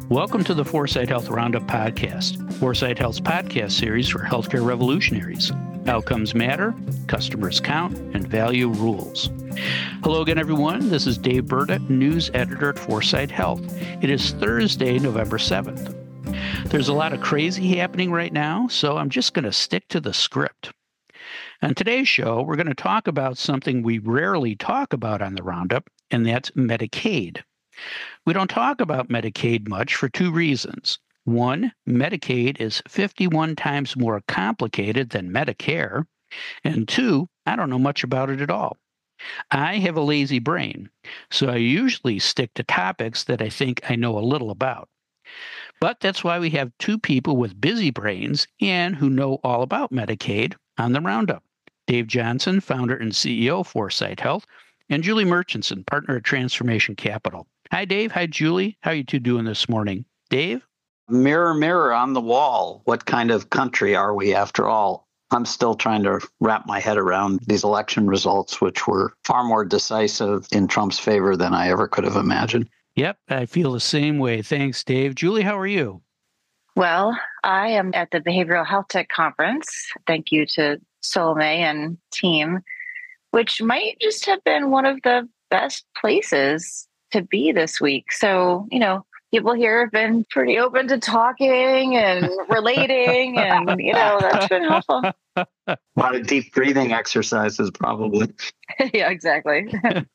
Welcome to the Foresight Health Roundup podcast, Foresight Health's podcast series for healthcare revolutionaries. Outcomes matter, customers count, and value rules. Hello again, everyone. This is Dave Burda, news editor at Foresight Health. It is Thursday, November 7th. There's a lot of crazy happening right now, so I'm just going to stick to the script. On today's show, we're going to talk about something we rarely talk about on the Roundup, and that's Medicaid. We don't talk about Medicaid much for two reasons. One, Medicaid is 51 times more complicated than Medicare. And two, I don't know much about it at all. I have a lazy brain, so I usually stick to topics that I think I know a little about. But that's why we have two people with busy brains and who know all about Medicaid on the Roundup. Dave Johnson, founder and CEO of Foresight Health, and Julie Murchison, partner at Transformation Capital. Hi, Dave. Hi, Julie. How are you two doing this morning? Dave? Mirror, mirror on the wall. What kind of country are we after all? I'm still trying to wrap my head around these election results, which were far more decisive in Trump's favor than I ever could have imagined. Yep, I feel the same way. Thanks, Dave. Julie, how are you? Well, I am at the Behavioral Health Tech Conference. Thank you to Salome and team, which might just have been one of the best places to be this week. So, people here have been pretty open to talking and relating, and, that's been helpful. A lot of deep breathing exercises, probably. Yeah, exactly.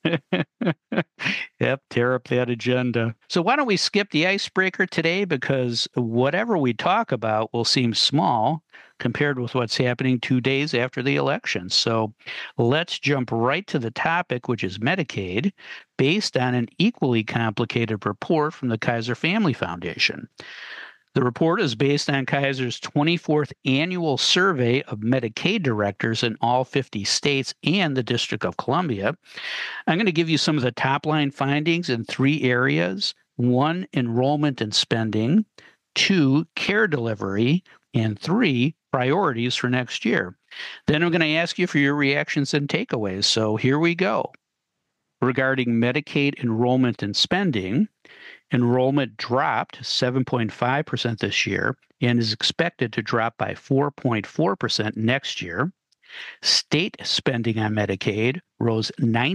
Yep, tear up that agenda. So why don't we skip the icebreaker today, because whatever we talk about will seem small compared with what's happening 2 days after the election. So let's jump right to the topic, which is Medicaid, based on an equally complicated report from the Kaiser Family Foundation. The report is based on Kaiser's 24th annual survey of Medicaid directors in all 50 states and the District of Columbia. I'm going to give you some of the top line findings in three areas. 1, enrollment and spending. 2, care delivery. And 3, priorities for next year. Then I'm going to ask you for your reactions and takeaways. So here we go. Regarding Medicaid enrollment and spending, enrollment dropped 7.5% this year and is expected to drop by 4.4% next year. State spending on Medicaid rose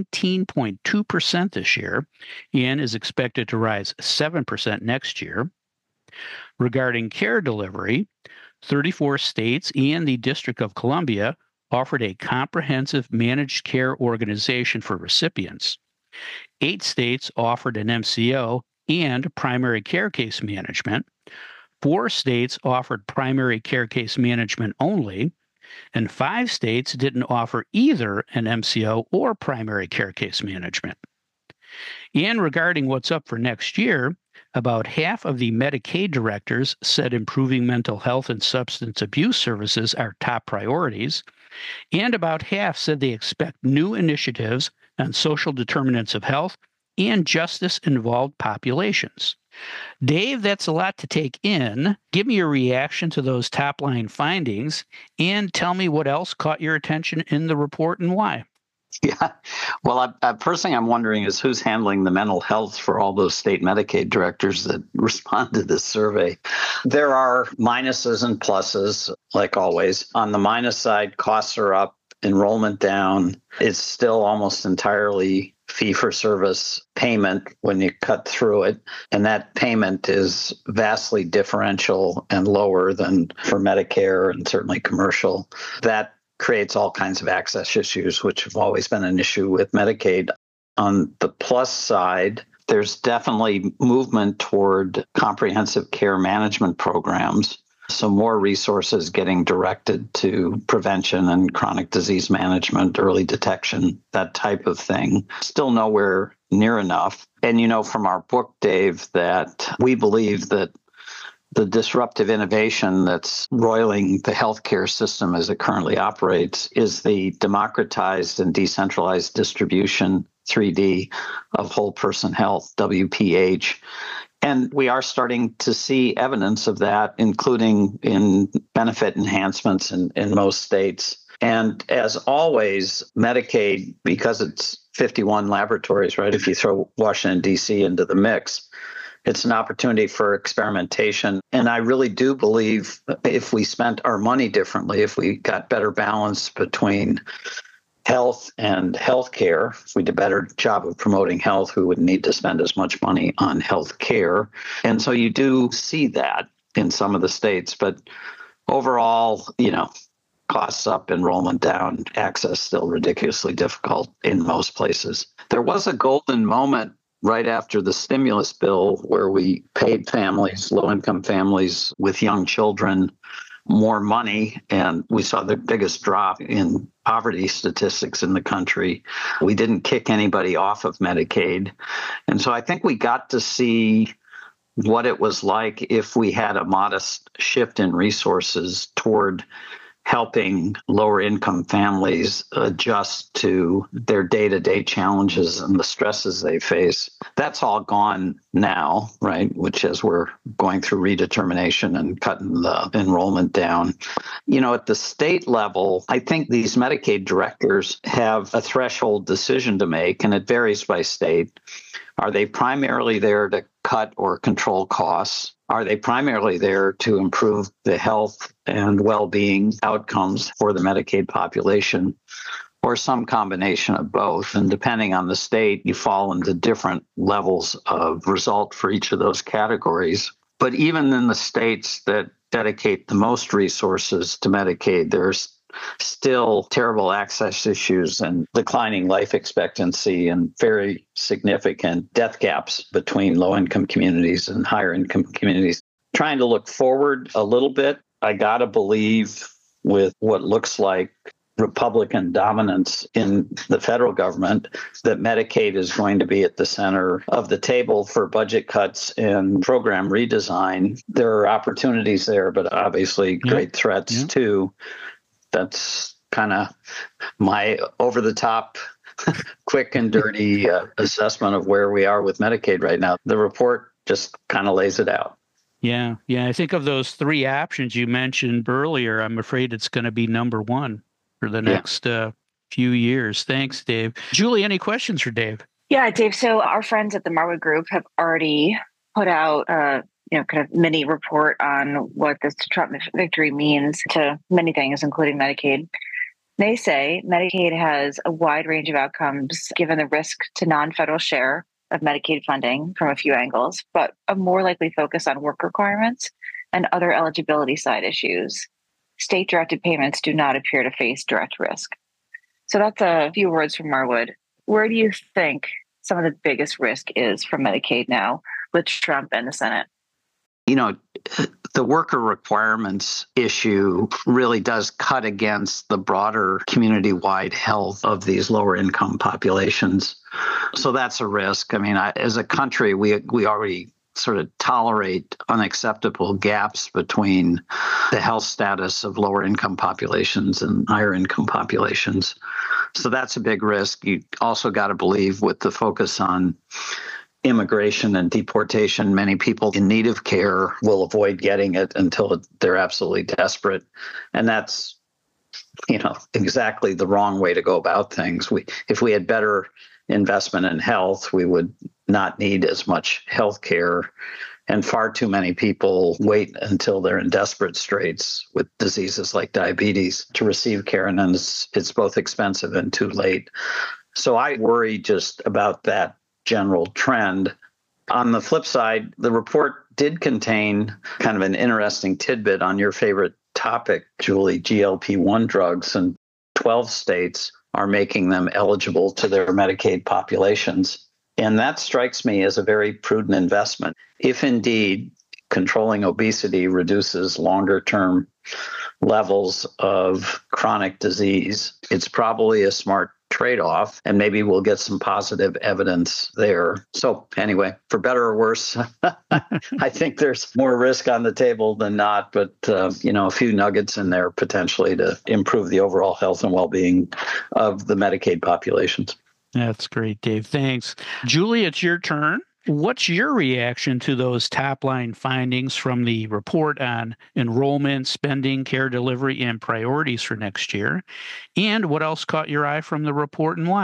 19.2% this year and is expected to rise 7% next year. Regarding care delivery, 34 states and the District of Columbia offered a comprehensive managed care organization for recipients. 8 states offered an MCO and primary care case management. 4 states offered primary care case management only, and 5 states didn't offer either an MCO or primary care case management. And regarding what's up for next year, about half of the Medicaid directors said improving mental health and substance abuse services are top priorities, and about half said they expect new initiatives on social determinants of health and justice-involved populations. Dave, that's a lot to take in. Give me your reaction to those top-line findings, and tell me what else caught your attention in the report and why. Yeah. Well, first thing I'm wondering is who's handling the mental health for all those state Medicaid directors that respond to this survey. There are minuses and pluses, like always. On the minus side, costs are up, enrollment down. It's still almost entirely fee-for-service payment when you cut through it. And that payment is vastly differential and lower than for Medicare and certainly commercial. That creates all kinds of access issues, which have always been an issue with Medicaid. On the plus side, there's definitely movement toward comprehensive care management programs. So more resources getting directed to prevention and chronic disease management, early detection, that type of thing. Still nowhere near enough. And from our book, Dave, that we believe that the disruptive innovation that's roiling the healthcare system as it currently operates is the democratized and decentralized distribution, 3D, of whole person health, WPH. And we are starting to see evidence of that, including in benefit enhancements in most states. And as always, Medicaid, because it's 51 laboratories, right? If you throw Washington, D.C. into the mix, It's an opportunity for experimentation. And I really do believe if we spent our money differently, if we got better balance between health and healthcare, if we did a better job of promoting health, we wouldn't need to spend as much money on healthcare. And so you do see that in some of the states. But overall, costs up, enrollment down, access still ridiculously difficult in most places. There was a golden moment right after the stimulus bill where we paid families, low-income families with young children, more money, and we saw the biggest drop in poverty statistics in the country. We didn't kick anybody off of Medicaid. And so I think we got to see what it was like if we had a modest shift in resources toward helping lower income families adjust to their day-to-day challenges and the stresses they face. That's all gone now, right? Which as we're going through redetermination and cutting the enrollment down. At the state level, I think these Medicaid directors have a threshold decision to make, and it varies by state. Are they primarily there to cut or control costs? Are they primarily there to improve the health and well-being outcomes for the Medicaid population, or some combination of both? And depending on the state, you fall into different levels of result for each of those categories. But even in the states that dedicate the most resources to Medicaid, there's still terrible access issues and declining life expectancy and very significant death gaps between low-income communities and higher-income communities. Trying to look forward a little bit, I got to believe with what looks like Republican dominance in the federal government that Medicaid is going to be at the center of the table for budget cuts and program redesign. There are opportunities there, but obviously great threats too. That's kind of my over-the-top, quick and dirty assessment of where we are with Medicaid right now. The report just kind of lays it out. Yeah. I think of those three options you mentioned earlier, I'm afraid it's going to be number one for the next few years. Thanks, Dave. Julie, any questions for Dave? Yeah, Dave. So our friends at the Marwood Group have already put out kind of mini report on what this Trump victory means to many things, including Medicaid. They say Medicaid has a wide range of outcomes given the risk to non-federal share of Medicaid funding from a few angles, but a more likely focus on work requirements and other eligibility side issues. State-directed payments do not appear to face direct risk. So that's a few words from Marwood. Where do you think some of the biggest risk is for Medicaid now with Trump and the Senate? The worker requirements issue really does cut against the broader community-wide health of these lower income populations. So that's a risk. I mean, as a country, we already sort of tolerate unacceptable gaps between the health status of lower income populations and higher income populations. So that's a big risk. You also got to believe with the focus on immigration and deportation, many people in need of care will avoid getting it until they're absolutely desperate. And that's, exactly the wrong way to go about things. If we had better investment in health, we would not need as much health care. And far too many people wait until they're in desperate straits with diseases like diabetes to receive care. And then it's both expensive and too late. So I worry just about that general trend. On the flip side, the report did contain kind of an interesting tidbit on your favorite topic, Julie, GLP-1 drugs, and 12 states are making them eligible to their Medicaid populations. And that strikes me as a very prudent investment. If indeed controlling obesity reduces longer-term levels of chronic disease, it's probably a smart trade-off, and maybe we'll get some positive evidence there. So anyway, for better or worse, I think there's more risk on the table than not, but a few nuggets in there potentially to improve the overall health and well-being of the Medicaid populations. That's great, Dave. Thanks. Julie, it's your turn. What's your reaction to those top-line findings from the report on enrollment, spending, care delivery, and priorities for next year? And what else caught your eye from the report and why?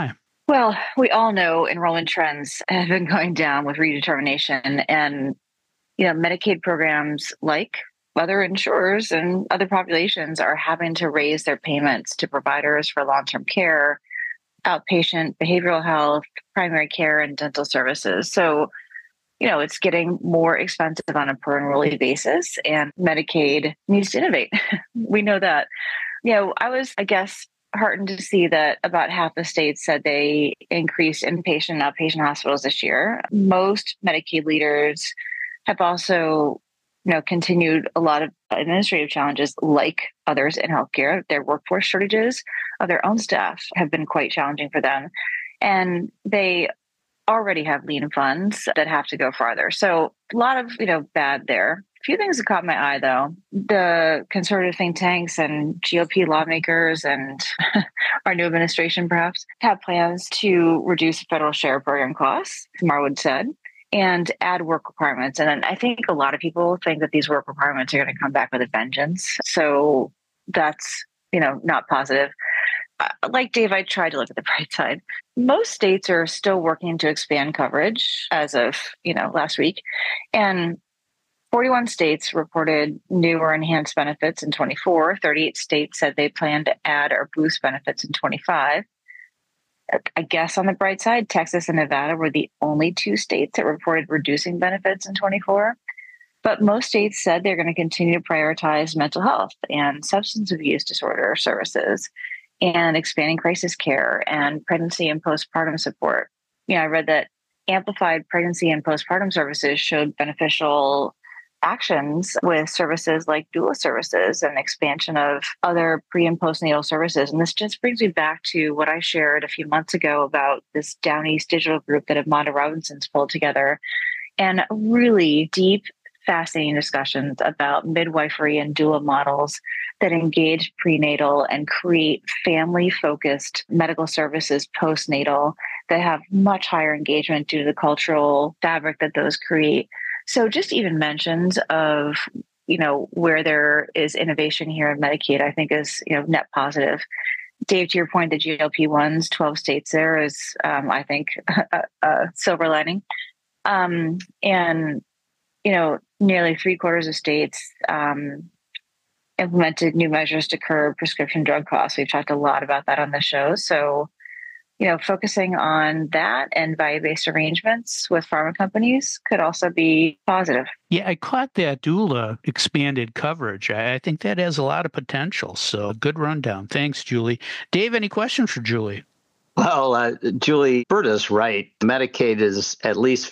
Well, we all know enrollment trends have been going down with redetermination, and Medicaid programs like other insurers and other populations are having to raise their payments to providers for long-term care, outpatient behavioral health, primary care, and dental services. So, it's getting more expensive on a per enrollee basis, and Medicaid needs to innovate. We know that. I was, I guess, heartened to see that about half the states said they increased inpatient and outpatient hospitals this year. Most Medicaid leaders have also, continued a lot of administrative challenges like others in healthcare. Their workforce shortages of their own staff have been quite challenging for them. And they already have lean funds that have to go farther. So a lot of, bad there. A few things that caught my eye, though. The conservative think tanks and GOP lawmakers and our new administration perhaps have plans to reduce federal share program costs, Marwood said, and add work requirements. And I think a lot of people think that these work requirements are going to come back with a vengeance. So that's, not positive. Like Dave, I tried to look at the bright side. Most states are still working to expand coverage as of, last week. And 41 states reported new or enhanced benefits in 24. 38 states said they plan to add or boost benefits in 25. I guess on the bright side, Texas and Nevada were the only two states that reported reducing benefits in 24. But most states said they're going to continue to prioritize mental health and substance abuse disorder services and expanding crisis care and pregnancy and postpartum support. I read that amplified pregnancy and postpartum services showed beneficial actions with services like doula services and expansion of other pre and postnatal services. And this just brings me back to what I shared a few months ago about this Down East digital group that Amanda Robinson's pulled together, and really deep, fascinating discussions about midwifery and doula models that engage prenatal and create family-focused medical services postnatal that have much higher engagement due to the cultural fabric that those create. So just even mentions of, where there is innovation here in Medicaid, I think is, net positive. Dave, to your point, the GLP-1s, 12 states there is, I think, a silver lining. And nearly 3/4 of states implemented new measures to curb prescription drug costs. We've talked a lot about that on the show. So, focusing on that and value-based arrangements with pharma companies could also be positive. Yeah, I caught that doula expanded coverage. I think that has a lot of potential. So good rundown. Thanks, Julie. Dave, any questions for Julie? Well, Julie Berta's right. Medicaid is at least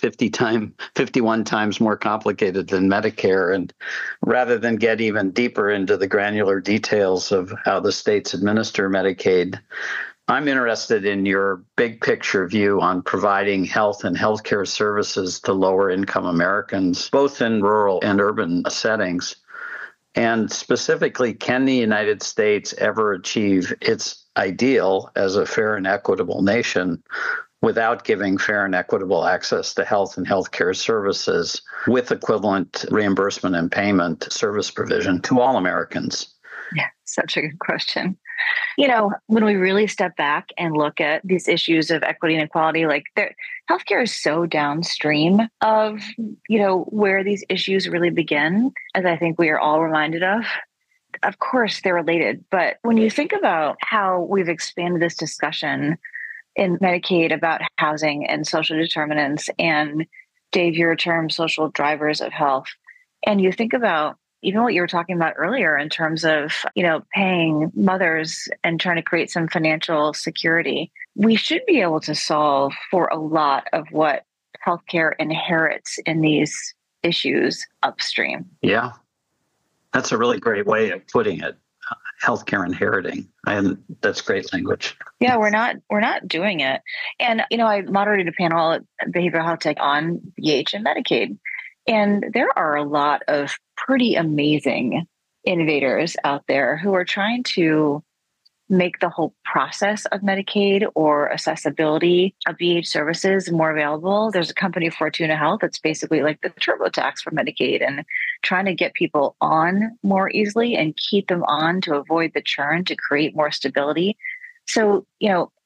51 times more complicated than Medicare. And rather than get even deeper into the granular details of how the states administer Medicaid, I'm interested in your big picture view on providing health and healthcare services to lower income Americans, both in rural and urban settings. And specifically, can the United States ever achieve its ideal as a fair and equitable nation without giving fair and equitable access to health and healthcare services with equivalent reimbursement and payment service provision to all Americans? Yeah, such a good question. When we really step back and look at these issues of equity and equality, healthcare is so downstream of, where these issues really begin, as I think we are all reminded of. Of course, they're related. But when you think about how we've expanded this discussion in Medicaid about housing and social determinants and, Dave, your term, social drivers of health, and you think about even what you were talking about earlier in terms of, paying mothers and trying to create some financial security, we should be able to solve for a lot of what healthcare inherits in these issues upstream. Yeah, that's a really great way of putting it. Healthcare inheriting, and that's great language. Yeah, we're not doing it. And I moderated a panel at Behavioral Health Tech on BH and Medicaid. And there are a lot of pretty amazing innovators out there who are trying to make the whole process of Medicaid or accessibility of BH services more available. There's a company, Fortuna Health, that's basically like the TurboTax for Medicaid and trying to get people on more easily and keep them on to avoid the churn to create more stability. So,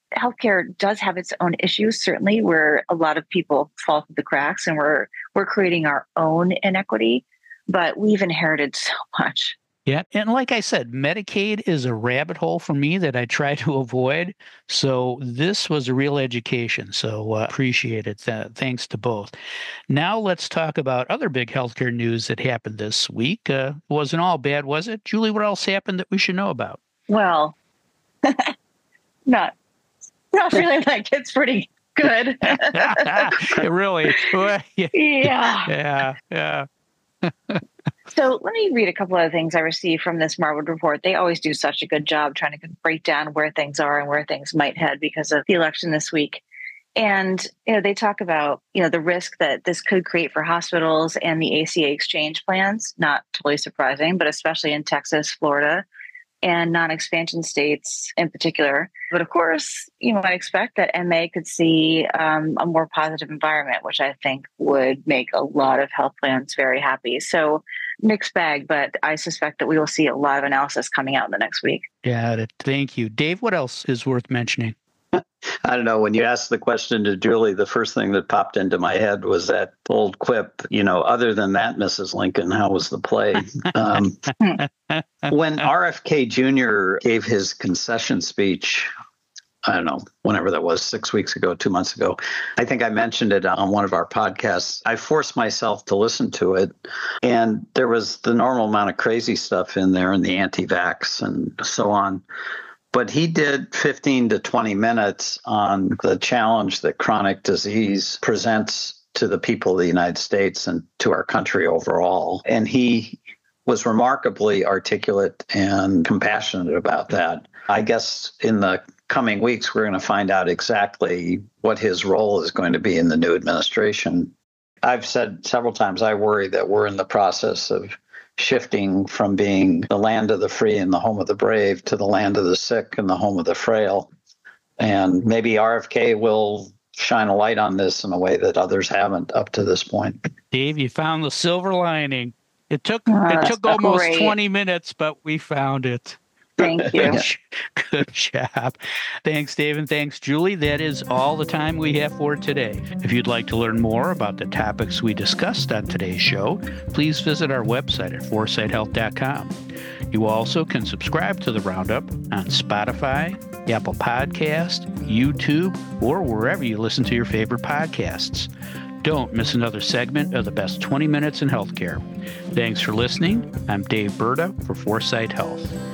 healthcare does have its own issues, certainly, where a lot of people fall through the cracks, and we're creating our own inequity. But we've inherited so much. Yeah. And like I said, Medicaid is a rabbit hole for me that I try to avoid. So this was a real education. So appreciate it. Thanks to both. Now let's talk about other big healthcare news that happened this week. Wasn't all bad, was it? Julie, what else happened that we should know about? Well, not feeling like it's pretty good. Really? Yeah. Yeah. So let me read a couple of things I received from this Marwood report. They always do such a good job trying to break down where things are and where things might head because of the election this week. And they talk about the risk that this could create for hospitals and the ACA exchange plans. Not totally surprising, but especially in Texas, Florida, and non-expansion states in particular. But of course, you might expect that MA could see a more positive environment, which I think would make a lot of health plans very happy. So mixed bag, but I suspect that we will see a lot of analysis coming out in the next week. Got it. Thank you. Dave, what else is worth mentioning? I don't know. When you asked the question to Julie, the first thing that popped into my head was that old quip, other than that, Mrs. Lincoln, how was the play? When RFK Jr. gave his concession speech, I don't know, whenever that was, 6 weeks ago, 2 months ago, I think I mentioned it on one of our podcasts. I forced myself to listen to it. And there was the normal amount of crazy stuff in there and the anti-vax and so on. But he did 15 to 20 minutes on the challenge that chronic disease presents to the people of the United States and to our country overall. And he was remarkably articulate and compassionate about that. I guess in the coming weeks, we're going to find out exactly what his role is going to be in the new administration. I've said several times, I worry that we're in the process of shifting from being the land of the free and the home of the brave to the land of the sick and the home of the frail. And maybe RFK will shine a light on this in a way that others haven't up to this point. Dave, you found the silver lining. It took almost 20 minutes, but we found it. Thank you. Good job. Thanks, Dave, and thanks, Julie. That is all the time we have for today. If you'd like to learn more about the topics we discussed on today's show, please visit our website at foresightshealth.com. You also can subscribe to the Roundup on Spotify, Apple Podcast, YouTube, or wherever you listen to your favorite podcasts. Don't miss another segment of the best 20 minutes in healthcare. Thanks for listening. I'm Dave Burda for Foresight Health.